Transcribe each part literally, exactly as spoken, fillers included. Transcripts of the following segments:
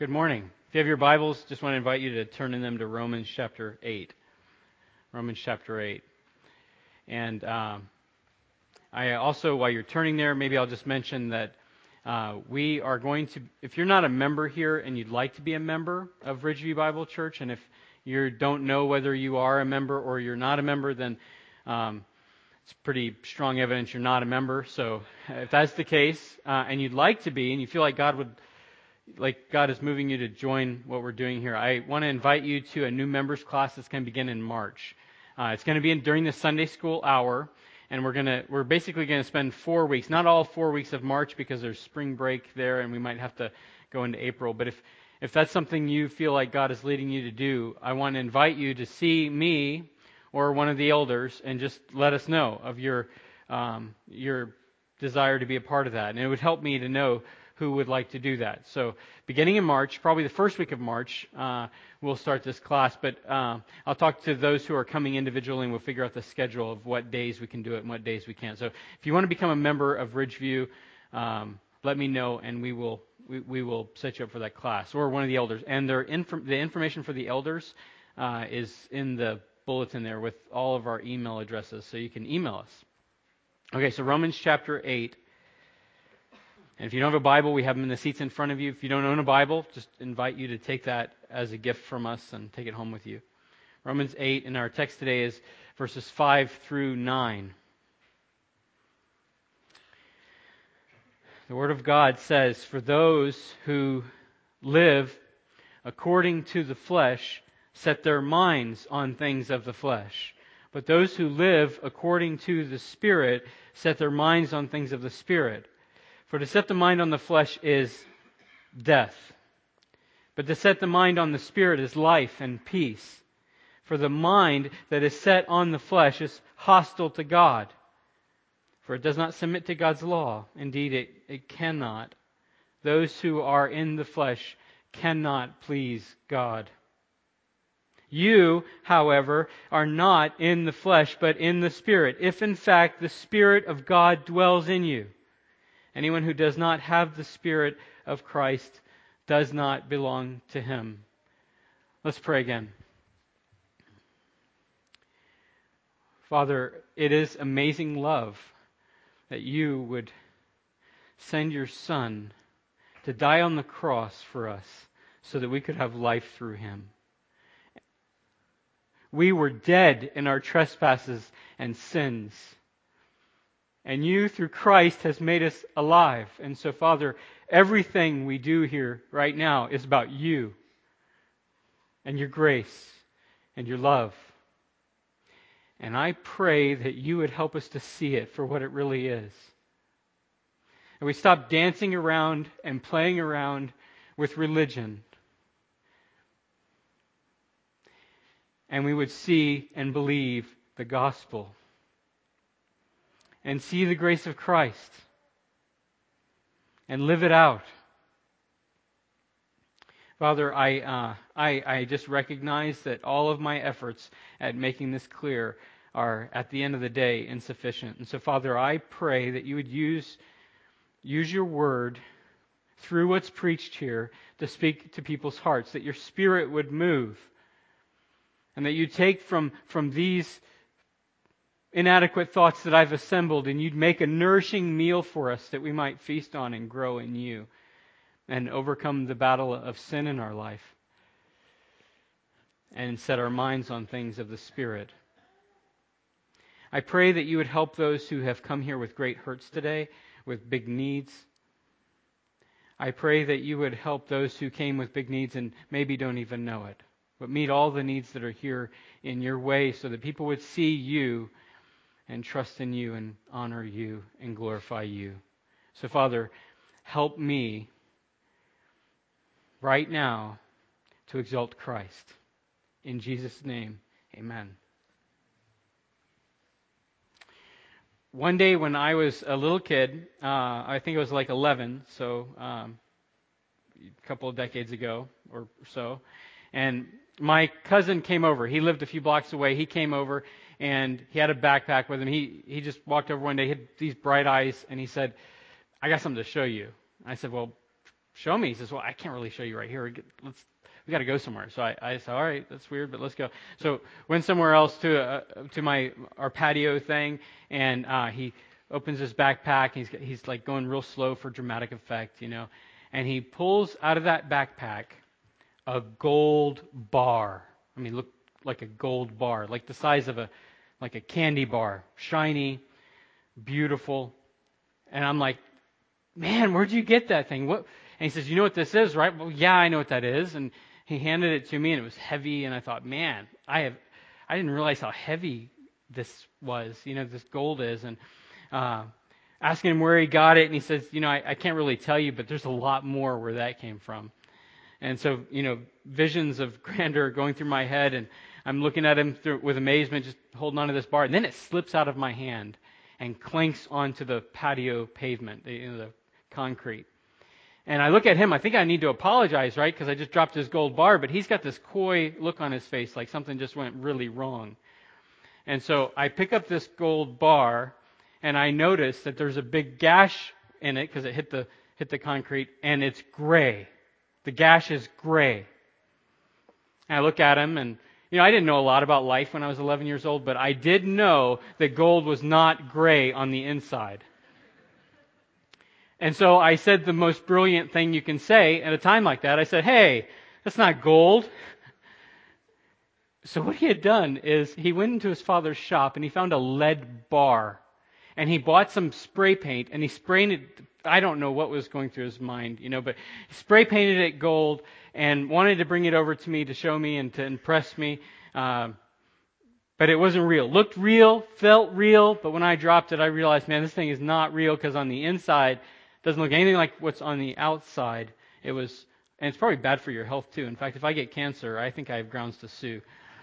Good morning. If you have your Bibles, just want to invite you to turn in them to Romans chapter eight. Romans chapter eight. And um, I also, while you're turning there, maybe I'll just mention that uh, we are going to, if you're not a member here and you'd like to be a member of Ridgeview Bible Church, and if you don't know whether you are a member or you're not a member, then um, it's pretty strong evidence you're not a member. So if that's the case, uh, and you'd like to be, and you feel like God would like God is moving you to join what we're doing here, I want to invite you to a new members class that's going to begin in March. Uh, it's going to be in, during the Sunday school hour, and we're going to we're basically going to spend four weeks, not all four weeks of March because there's spring break there, and we might have to go into April. But if if that's something you feel like God is leading you to do, I want to invite you to see me or one of the elders and just let us know of your um, your desire to be a part of that, and it would help me to know who would like to do that. So beginning in March, probably the first week of March, uh, we'll start this class. But uh, I'll talk to those who are coming individually, and we'll figure out the schedule of what days we can do it and what days we can't. So if you want to become a member of Ridgeview, um, let me know, and we will we, we will set you up for that class, or one of the elders. And their inf- the information for the elders uh, is in the bulletin there with all of our email addresses, so you can email us. Okay, so Romans chapter eight. And if you don't have a Bible, we have them in the seats in front of you. If you don't own a Bible, just invite you to take that as a gift from us and take it home with you. Romans eight, and our text today is verses five through nine. The Word of God says, "For those who live according to the flesh set their minds on things of the flesh. But those who live according to the Spirit set their minds on things of the Spirit. For to set the mind on the flesh is death, but to set the mind on the Spirit is life and peace. For the mind that is set on the flesh is hostile to God, for it does not submit to God's law. Indeed, it, it cannot. Those who are in the flesh cannot please God. You, however, are not in the flesh, but in the Spirit, if in fact the Spirit of God dwells in you. Anyone who does not have the Spirit of Christ does not belong to Him." Let's pray again. Father, it is amazing love that you would send your Son to die on the cross for us so that we could have life through Him. We were dead in our trespasses and sins, and you, through Christ, has made us alive. And so, Father, everything we do here right now is about you and your grace and your love. And I pray that you would help us to see it for what it really is. And we stop dancing around and playing around with religion. And we would see and believe the gospel. And see the grace of Christ. And live it out. Father, I, uh, I, I just recognize that all of my efforts at making this clear are, at the end of the day, insufficient. And so, Father, I pray that you would use, use your word through what's preached here to speak to people's hearts, that your Spirit would move, and that you take from, from these inadequate thoughts that I've assembled, and you'd make a nourishing meal for us that we might feast on and grow in you and overcome the battle of sin in our life and set our minds on things of the Spirit. I pray that you would help those who have come here with great hurts today, with big needs. I pray that you would help those who came with big needs and maybe don't even know it, but meet all the needs that are here in your way so that people would see you and trust in you and honor you and glorify you. So, Father, help me right now to exalt Christ. In Jesus' name, amen. One day when I was a little kid, uh, I think it was like eleven, so um, a couple of decades ago or so, and my cousin came over. He lived a few blocks away. He came over, and he had a backpack with him. He he just walked over one day, he had these bright eyes, and he said, "I got something to show you." I said, "Well, show me. He says, well, I can't really show you right here. Let's, we got to go somewhere. So I, I said, all right, that's weird, but let's go. So went somewhere else to uh, to my our patio thing, and uh, he opens his backpack. He's he's like going real slow for dramatic effect, you know, and he pulls out of that backpack a gold bar. I mean, look like a gold bar, like the size of a like a candy bar, shiny, beautiful. And I'm like, man, where'd you get that thing? What? And he says, you know what this is, right? Well, yeah, I know what that is. And he handed it to me, and it was heavy. And I thought, man, I have, I didn't realize how heavy this was. You know, this gold is. And uh, asking him where he got it, and he says, you know, I, I can't really tell you, but there's a lot more where that came from. And so, you know, visions of grandeur going through my head, and I'm looking at him through, with amazement, just holding onto this bar, and then it slips out of my hand and clanks onto the patio pavement, you know, the concrete. And I look at him, I think I need to apologize, right? Because I just dropped his gold bar, but he's got this coy look on his face, like something just went really wrong. And so I pick up this gold bar, and I notice that there's a big gash in it because it hit the hit the concrete, and it's gray. The gash is gray. And I look at him, and you know, I didn't know a lot about life when I was eleven years old, but I did know that gold was not gray on the inside. And so I said the most brilliant thing you can say at a time like that. I said, hey, that's not gold. So what he had done is he went into his father's shop and he found a lead bar. And he bought some spray paint and he sprayed it. I don't know what was going through his mind, you know, but he spray painted it gold and wanted to bring it over to me to show me and to impress me. Uh, but it wasn't real. Looked real, felt real, but when I dropped it, I realized, man, this thing is not real because on the inside, it doesn't look anything like what's on the outside. It was, and it's probably bad for your health too. In fact, if I get cancer, I think I have grounds to sue.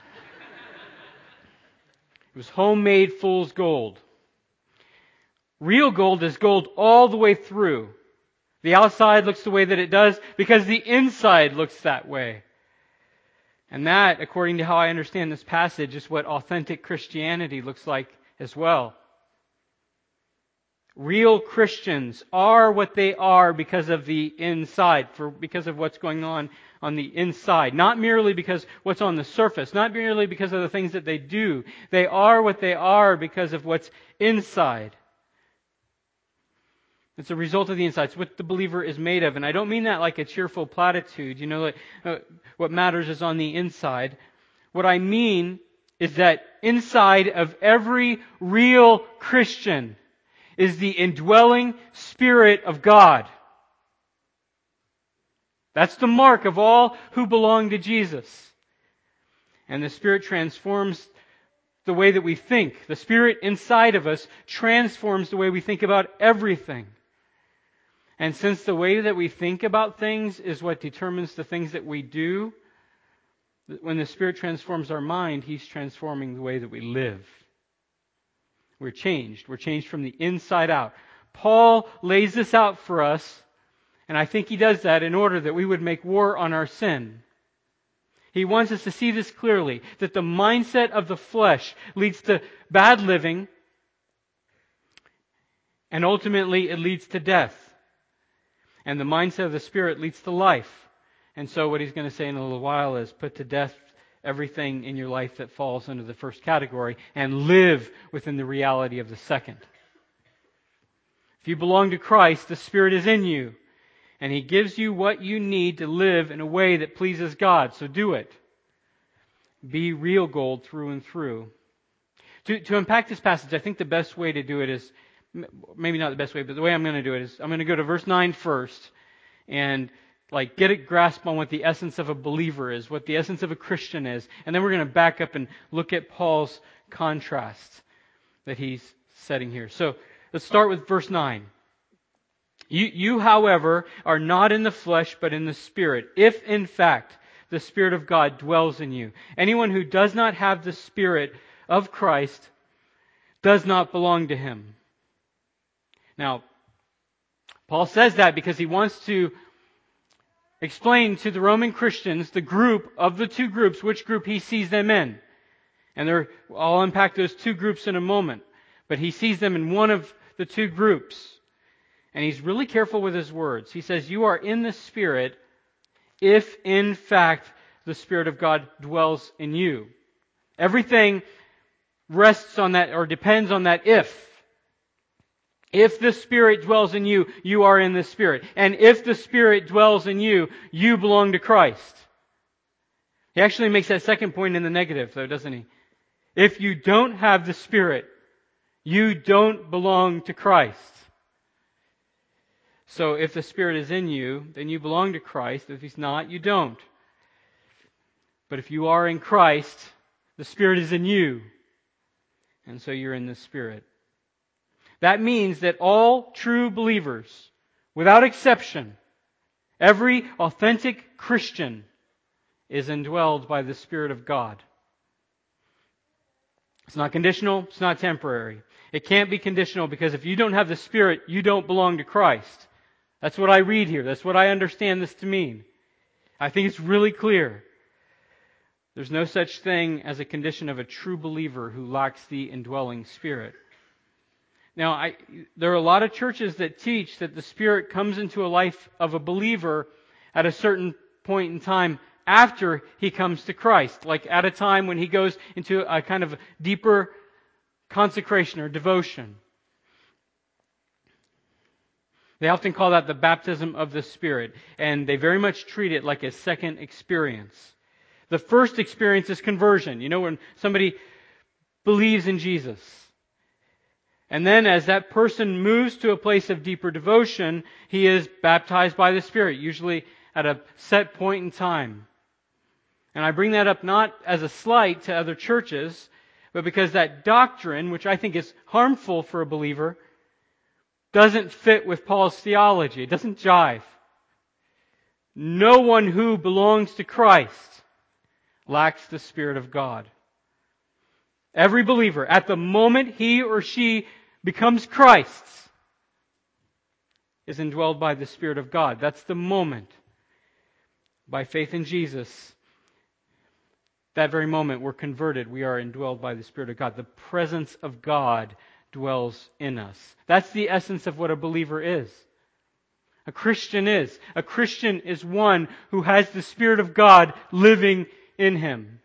It was homemade fool's gold. Real gold is gold all the way through. The outside looks the way that it does because the inside looks that way. And that, according to how I understand this passage, is what authentic Christianity looks like as well. Real Christians are what they are because of the inside, for because of what's going on on the inside. Not merely because what's on the surface, not merely because of the things that they do. They are what they are because of what's inside. It's a result of the inside. It's what the believer is made of. And I don't mean that like a cheerful platitude. You know, like, uh, what matters is on the inside. What I mean is that inside of every real Christian is the indwelling Spirit of God. That's the mark of all who belong to Jesus. And the Spirit transforms the way that we think. The Spirit inside of us transforms the way we think about everything. And since the way that we think about things is what determines the things that we do, when the Spirit transforms our mind, He's transforming the way that we live. We're changed. We're changed from the inside out. Paul lays this out for us, and I think he does that in order that we would make war on our sin. He wants us to see this clearly, that the mindset of the flesh leads to bad living, and ultimately it leads to death. And the mindset of the Spirit leads to life. And so what he's going to say in a little while is put to death everything in your life that falls under the first category and live within the reality of the second. If you belong to Christ, the Spirit is in you. And He gives you what you need to live in a way that pleases God. So do it. Be real gold through and through. To, to unpack this passage, I think the best way to do it is, maybe not the best way, but the way I'm going to do it is, I'm going to go to verse nine first and like get a grasp on what the essence of a believer is, what the essence of a Christian is. And then we're going to back up and look at Paul's contrast that he's setting here. So let's start with verse nine. You, you, however, are not in the flesh, but in the Spirit, if in fact the Spirit of God dwells in you. Anyone who does not have the Spirit of Christ does not belong to Him. Now, Paul says that because he wants to explain to the Roman Christians, the group of the two groups, which group he sees them in. And they're, I'll unpack those two groups in a moment. But he sees them in one of the two groups. And he's really careful with his words. He says, you are in the Spirit if in fact the Spirit of God dwells in you. Everything rests on that or depends on that if. If the Spirit dwells in you, you are in the Spirit. And if the Spirit dwells in you, you belong to Christ. He actually makes that second point in the negative, though, doesn't he? If you don't have the Spirit, you don't belong to Christ. So if the Spirit is in you, then you belong to Christ. If He's not, you don't. But if you are in Christ, the Spirit is in you. And so you're in the Spirit. That means that all true believers, without exception, every authentic Christian is indwelled by the Spirit of God. It's not conditional, it's not temporary. It can't be conditional because if you don't have the Spirit, you don't belong to Christ. That's what I read here. That's what I understand this to mean. I think it's really clear. There's no such thing as a condition of a true believer who lacks the indwelling Spirit. Now, I, there are a lot of churches that teach that the Spirit comes into a life of a believer at a certain point in time after he comes to Christ, like at a time when he goes into a kind of deeper consecration or devotion. They often call that the baptism of the Spirit, and they very much treat it like a second experience. The first experience is conversion. You know, when somebody believes in Jesus. And then as that person moves to a place of deeper devotion, he is baptized by the Spirit, usually at a set point in time. And I bring that up not as a slight to other churches, but because that doctrine, which I think is harmful for a believer, doesn't fit with Paul's theology. It doesn't jive. No one who belongs to Christ lacks the Spirit of God. Every believer, at the moment he or she becomes Christ's, is indwelled by the Spirit of God. That's the moment. By faith in Jesus, that very moment we're converted. We are indwelled by the Spirit of God. The presence of God dwells in us. That's the essence of what a believer is. A Christian is. A Christian is one who has the Spirit of God living in him.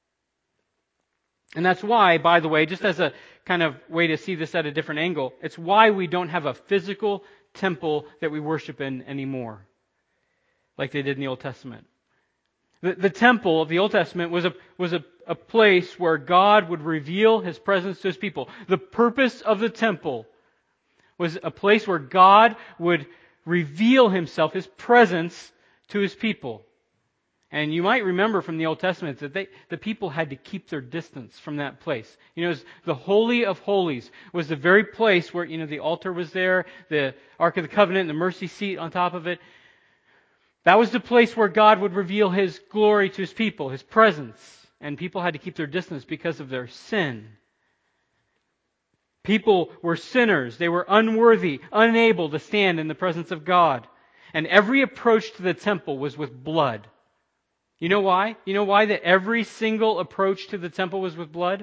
And that's why, by the way, just as a kind of way to see this at a different angle, it's why we don't have a physical temple that we worship in anymore, like they did in the Old Testament. The, the temple of the Old Testament was a was a, a place where God would reveal His presence to His people. The purpose of the temple was a place where God would reveal Himself, His presence, to His people. And you might remember from the Old Testament that they, the people had to keep their distance from that place. You know, the Holy of Holies was the very place where, you know, the altar was there, the Ark of the Covenant, the mercy seat on top of it. That was the place where God would reveal His glory to His people, His presence. And people had to keep their distance because of their sin. People were sinners. They were unworthy, unable to stand in the presence of God. And every approach to the temple was with blood. You know why? You know why that every single approach to the temple was with blood?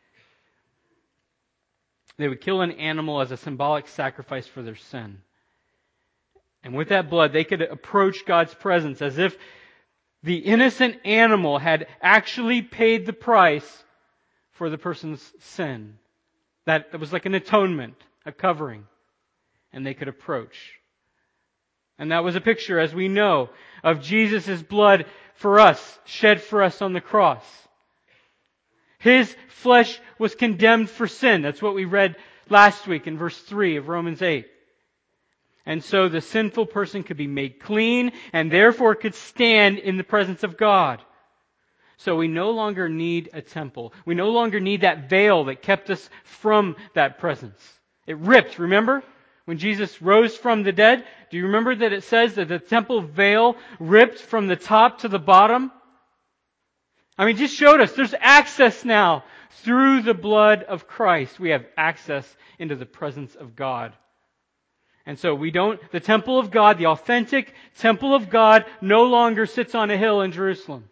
They would kill an animal as a symbolic sacrifice for their sin. And with that blood, they could approach God's presence as if the innocent animal had actually paid the price for the person's sin. That, that was like an atonement, a covering. And they could approach. And that was a picture, as we know, of Jesus' blood for us, shed for us on the cross. His flesh was condemned for sin. That's what we read last week in verse three of Romans eight. And so the sinful person could be made clean and therefore could stand in the presence of God. So we no longer need a temple. We no longer need that veil that kept us from that presence. It ripped, remember? When Jesus rose from the dead, do you remember that it says that the temple veil ripped from the top to the bottom? I mean, just showed us there's access now. Through the blood of Christ, we have access into the presence of God. And so we don't, the temple of God, the authentic temple of God, no longer sits on a hill in Jerusalem.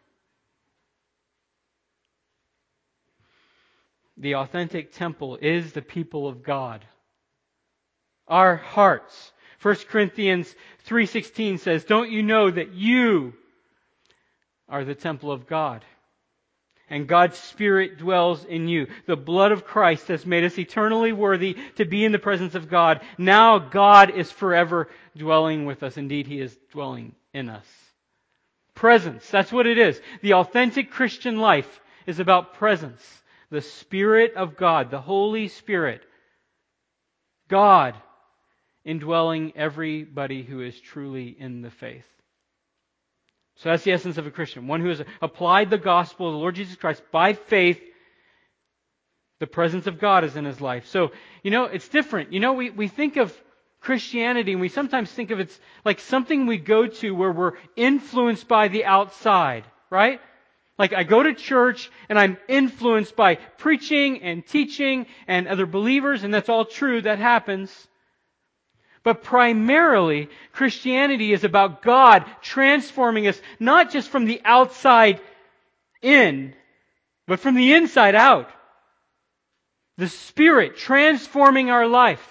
The authentic temple is the people of God. Our hearts. First Corinthians three sixteen says, "Don't you know that you are the temple of God, and God's Spirit dwells in you? The blood of Christ has made us eternally worthy to be in the presence of God. Now God is forever dwelling with us. Indeed, He is dwelling in us." Presence, that's what it is. The authentic Christian life is about presence. The Spirit of God, the Holy Spirit, God indwelling everybody who is truly in the faith. So that's the essence of a Christian. One who has applied the gospel of the Lord Jesus Christ by faith. The presence of God is in his life. So, you know, it's different. You know, we, we think of Christianity and we sometimes think of it like something we go to where we're influenced by the outside, right? Like I go to church and I'm influenced by preaching and teaching and other believers, and that's all true, that happens. But primarily, Christianity is about God transforming us, not just from the outside in, but from the inside out. The Spirit transforming our life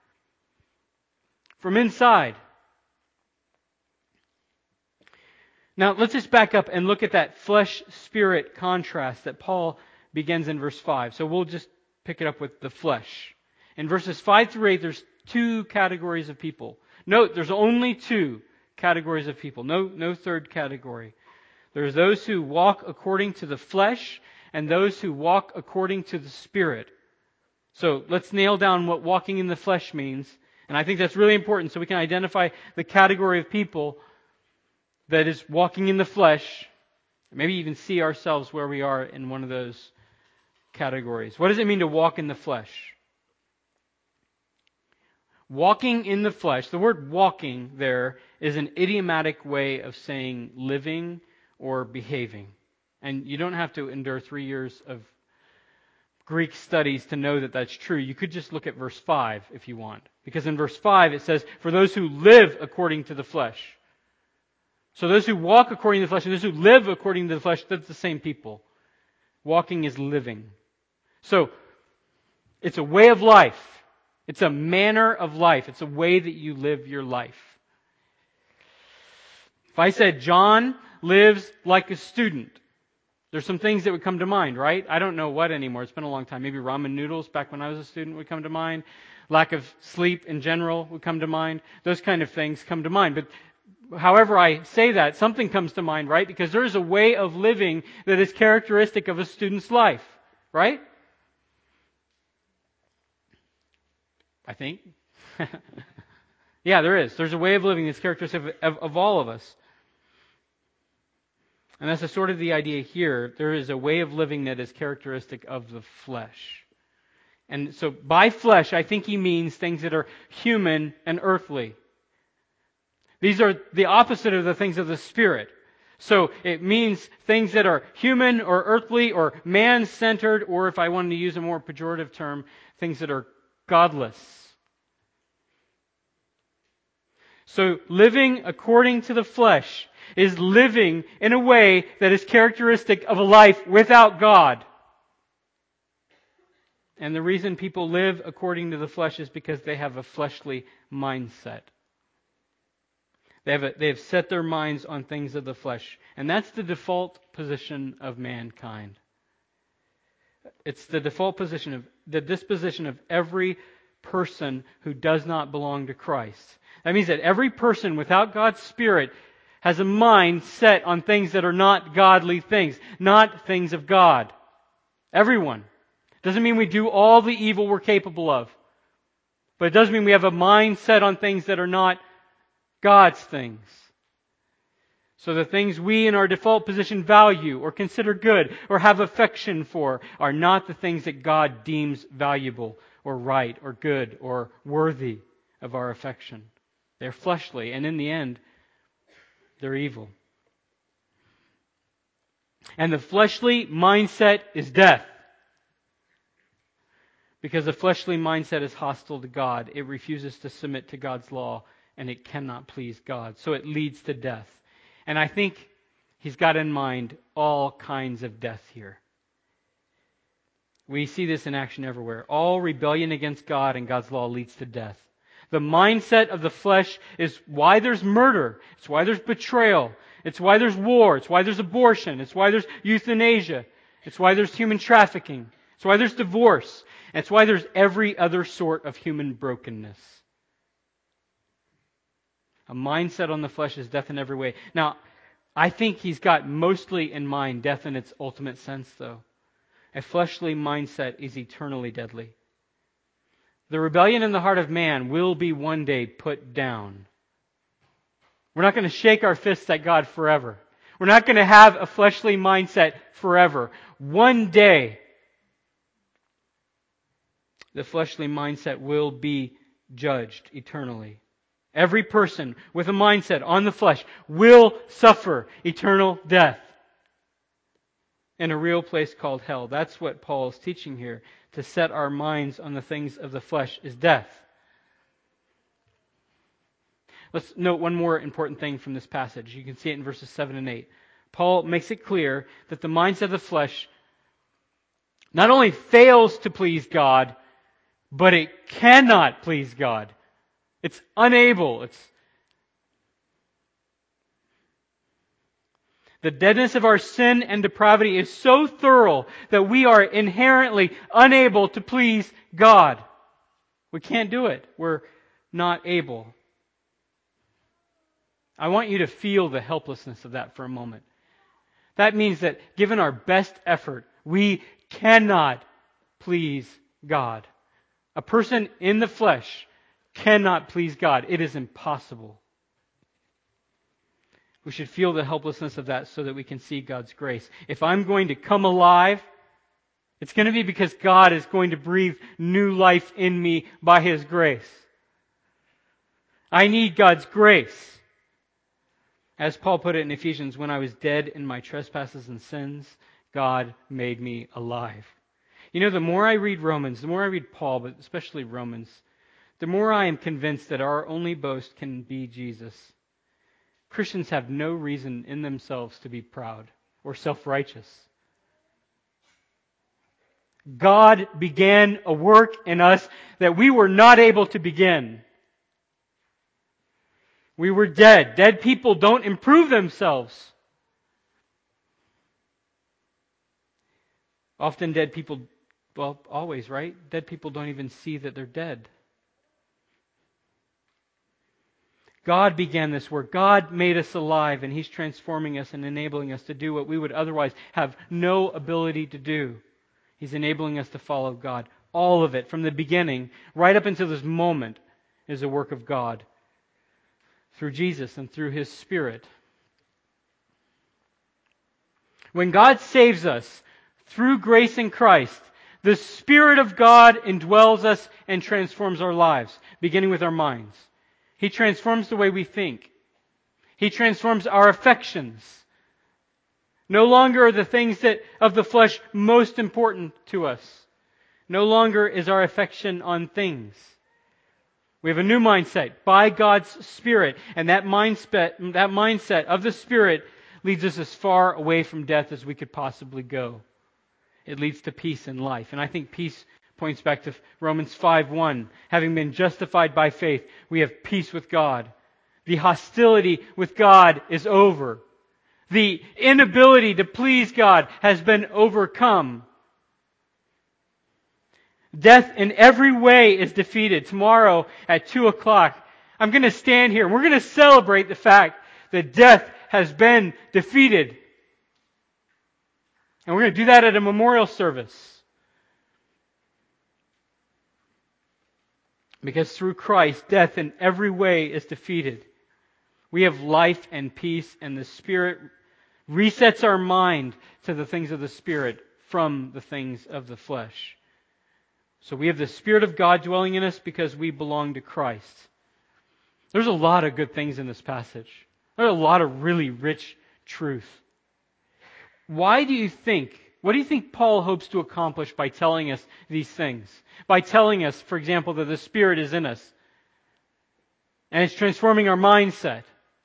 from inside. Now, let's just back up and look at that flesh-spirit contrast that Paul begins in verse five. So we'll just pick it up with the flesh. In verses five through eight, there's two categories of people. Note, there's only two categories of people. No, no third category. There's those who walk according to the flesh and those who walk according to the Spirit. So let's nail down what walking in the flesh means. And I think that's really important so we can identify the category of people that is walking in the flesh. Maybe even see ourselves where we are in one of those categories. What does it mean to walk in the flesh? Walking in the flesh, the word walking there is an idiomatic way of saying living or behaving. And you don't have to endure three years of Greek studies to know that that's true. You could just look at verse five if you want. Because in verse five it says, "For those who live according to the flesh." So those who walk according to the flesh and those who live according to the flesh, that's the same people. Walking is living. So it's a way of life. It's a manner of life. It's a way that you live your life. If I said John lives like a student, there's some things that would come to mind, right? I don't know what anymore. It's been a long time. Maybe ramen noodles back when I was a student would come to mind. Lack of sleep in general would come to mind. Those kind of things come to mind. But however I say that, something comes to mind, right? Because there is a way of living that is characteristic of a student's life, right? I think. Yeah, there is. There's a way of living that's characteristic of, of, of all of us. And that's a sort of the idea here. There is a way of living that is characteristic of the flesh. And so by flesh, I think he means things that are human and earthly. These are the opposite of the things of the Spirit. So it means things that are human or earthly or man-centered, or if I wanted to use a more pejorative term, things that are godless. So living according to the flesh is living in a way that is characteristic of a life without God. And the reason people live according to the flesh is because they have a fleshly mindset. They have, a, they have set their minds on things of the flesh. And that's the default position of mankind. It's the default position of the disposition of every person who does not belong to Christ. That means that every person without God's Spirit has a mind set on things that are not godly things, not things of God. Everyone. Doesn't mean we do all the evil we're capable of. But it does mean we have a mind set on things that are not God's things. So the things we in our default position value or consider good or have affection for are not the things that God deems valuable or right or good or worthy of our affection. They're fleshly, and in the end, they're evil. And the fleshly mindset is death. Because the fleshly mindset is hostile to God. It refuses to submit to God's law, and it cannot please God. So it leads to death. And I think he's got in mind all kinds of death here. We see this in action everywhere. All rebellion against God and God's law leads to death. The mindset of the flesh is why there's murder. It's why there's betrayal. It's why there's war. It's why there's abortion. It's why there's euthanasia. It's why there's human trafficking. It's why there's divorce. And it's why there's every other sort of human brokenness. A mindset on the flesh is death in every way. Now, I think he's got mostly in mind death in its ultimate sense, though. A fleshly mindset is eternally deadly. The rebellion in the heart of man will be one day put down. We're not going to shake our fists at God forever. We're not going to have a fleshly mindset forever. One day, the fleshly mindset will be judged eternally. Every person with a mindset on the flesh will suffer eternal death in a real place called hell. That's what Paul is teaching here. To set our minds on the things of the flesh is death. Let's note one more important thing from this passage. You can see it in verses seven and eight. Paul makes it clear that the mindset of the flesh not only fails to please God, but it cannot please God. It's unable. It's the deadness of our sin and depravity is so thorough that we are inherently unable to please God. We can't do it. We're not able. I want you to feel the helplessness of that for a moment. That means that given our best effort, we cannot please God. A person in the flesh cannot please God. It is impossible. We should feel the helplessness of that so that we can see God's grace. If I'm going to come alive, it's going to be because God is going to breathe new life in me by His grace. I need God's grace. As Paul put it in Ephesians, when I was dead in my trespasses and sins, God made me alive. You know, the more I read Romans, the more I read Paul, but especially Romans, the more I am convinced that our only boast can be Jesus. Christians have no reason in themselves to be proud or self-righteous. God began a work in us that we were not able to begin. We were dead. Dead people don't improve themselves. Often dead people, well, always, right? Dead people don't even see that they're dead. God began this work. God made us alive, and He's transforming us and enabling us to do what we would otherwise have no ability to do. He's enabling us to follow God. All of it, from the beginning, right up until this moment, is a work of God through Jesus and through His Spirit. When God saves us through grace in Christ, the Spirit of God indwells us and transforms our lives, beginning with our minds. He transforms the way we think. He transforms our affections. No longer are the things that of the flesh most important to us. No longer is our affection on things. We have a new mindset by God's Spirit, and that mindset, that mindset of the Spirit leads us as far away from death as we could possibly go. It leads to peace in life. And I think peace points back to Romans five one. Having been justified by faith, we have peace with God. The hostility with God is over. The inability to please God has been overcome. Death in every way is defeated. Tomorrow at two o'clock, I'm going to stand here. We're going to celebrate the fact that death has been defeated. And we're going to do that at a memorial service. Because through Christ, death in every way is defeated. We have life and peace, and the Spirit resets our mind to the things of the Spirit from the things of the flesh. So we have the Spirit of God dwelling in us because we belong to Christ. There's a lot of good things in this passage. There's a lot of really rich truth. Why do you think, what do you think Paul hopes to accomplish by telling us these things? By telling us, for example, that the Spirit is in us and it's transforming our mindset.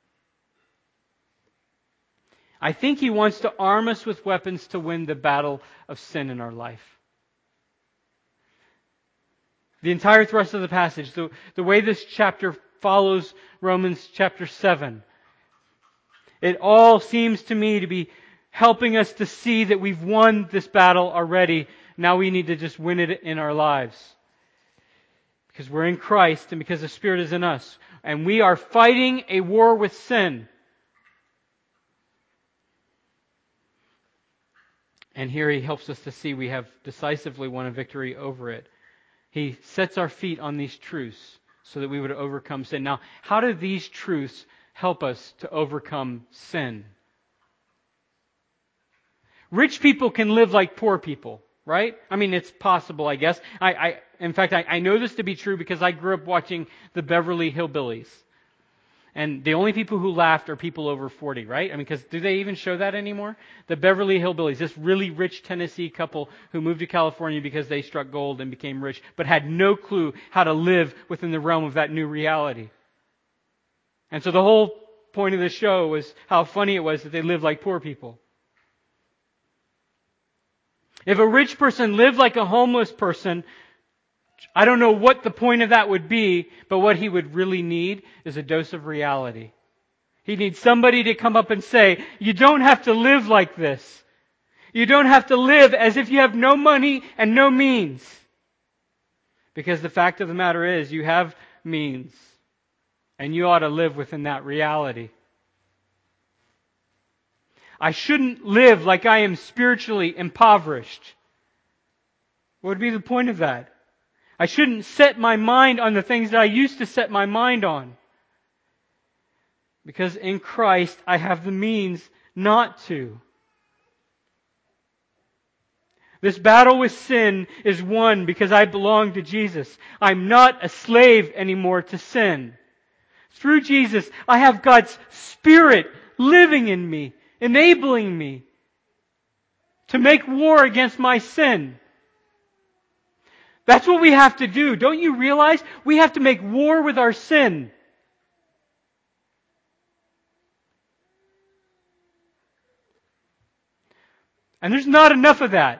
I think he wants to arm us with weapons to win the battle of sin in our life. The entire thrust of the passage, the, the way this chapter follows Romans chapter seven, it all seems to me to be helping us to see that we've won this battle already. Now we need to just win it in our lives. Because we're in Christ and because the Spirit is in us. And we are fighting a war with sin. And here He helps us to see we have decisively won a victory over it. He sets our feet on these truths so that we would overcome sin. Now, how do these truths help us to overcome sin? Rich people can live like poor people, right? I mean, it's possible, I guess. I, I in fact, I, I know this to be true because I grew up watching the Beverly Hillbillies. And the only people who laughed are people over forty, right? I mean, because do they even show that anymore? The Beverly Hillbillies, this really rich Tennessee couple who moved to California because they struck gold and became rich, but had no clue how to live within the realm of that new reality. And so the whole point of the show was how funny it was that they lived like poor people. If a rich person lived like a homeless person, I don't know what the point of that would be, but what he would really need is a dose of reality. He needs somebody to come up and say, you don't have to live like this. You don't have to live as if you have no money and no means. Because the fact of the matter is, you have means. And you ought to live within that reality. I shouldn't live like I am spiritually impoverished. What would be the point of that? I shouldn't set my mind on the things that I used to set my mind on. Because in Christ, I have the means not to. This battle with sin is won because I belong to Jesus. I'm not a slave anymore to sin. Through Jesus, I have God's Spirit living in me, enabling me to make war against my sin. That's what we have to do. Don't you realize? We have to make war with our sin. And there's not enough of that.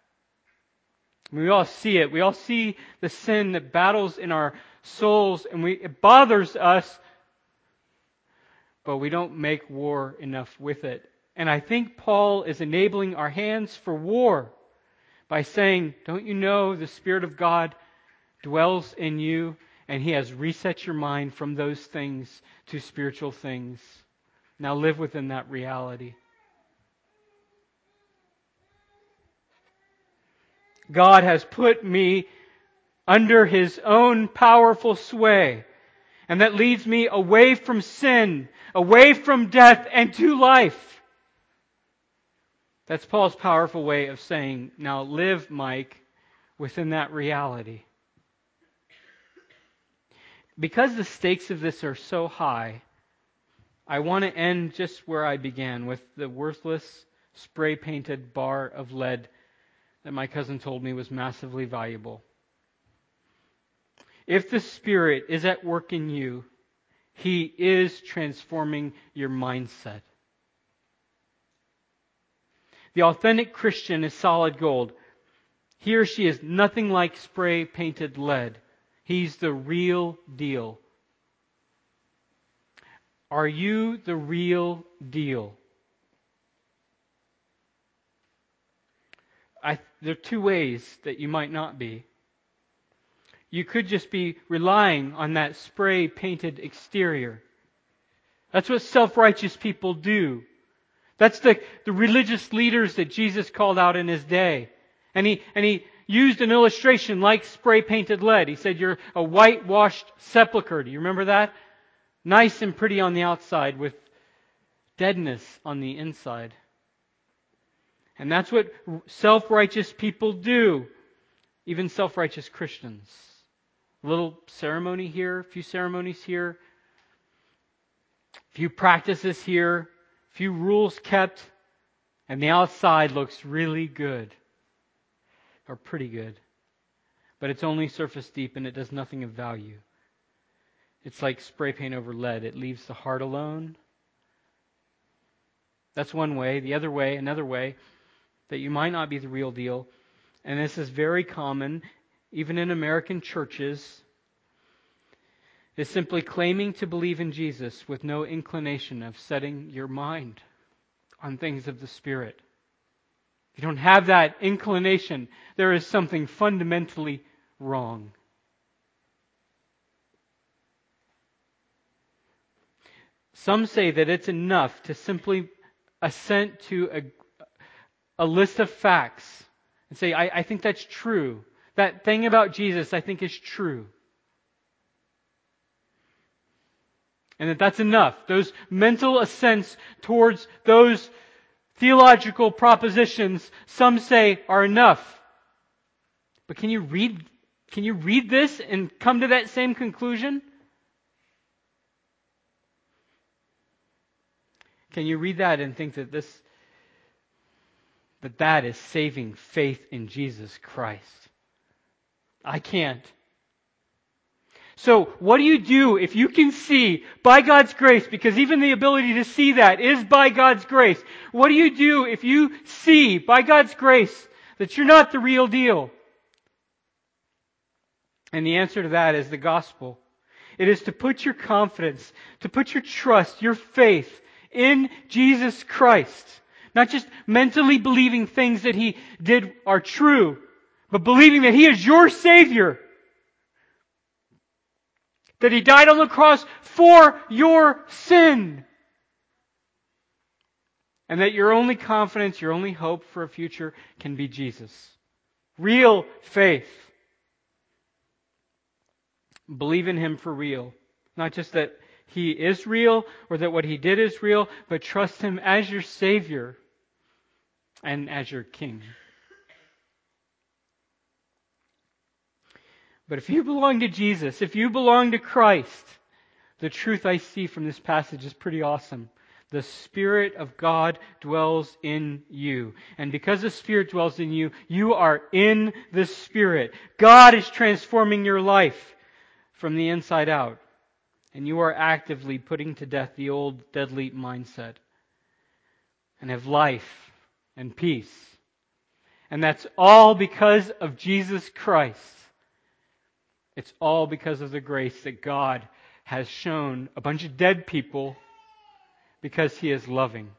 We all see it. We all see the sin that battles in our souls, and we, it bothers us, but we don't make war enough with it. And I think Paul is enabling our hands for war by saying, don't you know the Spirit of God dwells in you, and He has reset your mind from those things to spiritual things. Now live within that reality. God has put me under His own powerful sway, and that leads me away from sin, away from death, and to life. That's Paul's powerful way of saying, now live, Mike, within that reality. Because the stakes of this are so high, I want to end just where I began, with the worthless, spray-painted bar of lead that my cousin told me was massively valuable. If the Spirit is at work in you, He is transforming your mindset. The authentic Christian is solid gold. He or she is nothing like spray-painted lead. He's the real deal. Are you the real deal? I, there are two ways that you might not be. You could just be relying on that spray-painted exterior. That's what self-righteous people do. That's the, the religious leaders that Jesus called out in His day. And he, and he used an illustration like spray-painted lead. He said, you're a whitewashed sepulcher. Do you remember that? Nice and pretty on the outside with deadness on the inside. And that's what self-righteous people do. Even self-righteous Christians. A little ceremony here, a few ceremonies here, a few practices here, a few rules kept, and the outside looks really good. Or pretty good. But it's only surface deep and it does nothing of value. It's like spray paint over lead. It leaves the heart alone. That's one way. The other way, another way, that you might not be the real deal, and this is very common, even in American churches, is simply claiming to believe in Jesus with no inclination of setting your mind on things of the Spirit. If you don't have that inclination, there is something fundamentally wrong. Some say that it's enough to simply assent to a, a list of facts and say, I, I think that's true. That thing about Jesus I think is true. And that that's enough. Those mental assents towards those theological propositions, some say, are enough. But can you read, can you read this and come to that same conclusion? Can you read that and think that this, that that is saving faith in Jesus Christ? I can't. So what do you do if you can see by God's grace, because even the ability to see that is by God's grace. What do you do if you see by God's grace that you're not the real deal? And the answer to that is the gospel. It is to put your confidence, to put your trust, your faith in Jesus Christ. Not just mentally believing things that He did are true, but believing that He is your Savior. That He died on the cross for your sin. And that your only confidence, your only hope for a future can be Jesus. Real faith. Believe in Him for real. Not just that He is real or that what He did is real, but trust Him as your Savior and as your King. But if you belong to Jesus, if you belong to Christ, the truth I see from this passage is pretty awesome. The Spirit of God dwells in you. And because the Spirit dwells in you, you are in the Spirit. God is transforming your life from the inside out. And you are actively putting to death the old deadly mindset. And have life and peace. And that's all because of Jesus Christ. It's all because of the grace that God has shown a bunch of dead people because He is loving.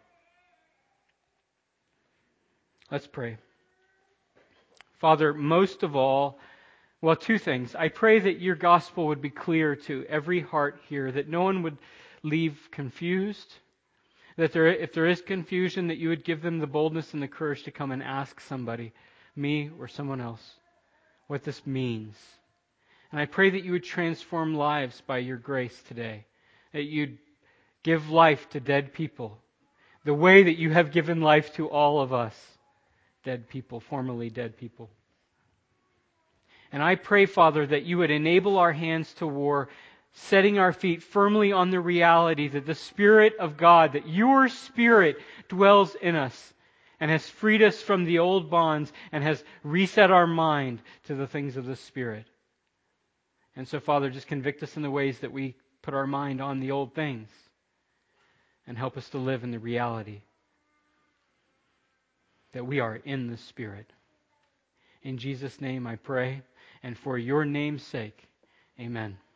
Let's pray. Father, most of all, well, two things. I pray that your gospel would be clear to every heart here, that no one would leave confused, that there, if there is confusion, that you would give them the boldness and the courage to come and ask somebody, me or someone else, what this means. And I pray that you would transform lives by your grace today, that you'd give life to dead people, the way that you have given life to all of us, dead people, formerly dead people. And I pray, Father, that you would enable our hands to war, setting our feet firmly on the reality that the Spirit of God, that your Spirit dwells in us and has freed us from the old bonds and has reset our mind to the things of the Spirit. And so, Father, just convict us in the ways that we put our mind on the old things and help us to live in the reality that we are in the Spirit. In Jesus' name I pray, and for your name's sake, amen.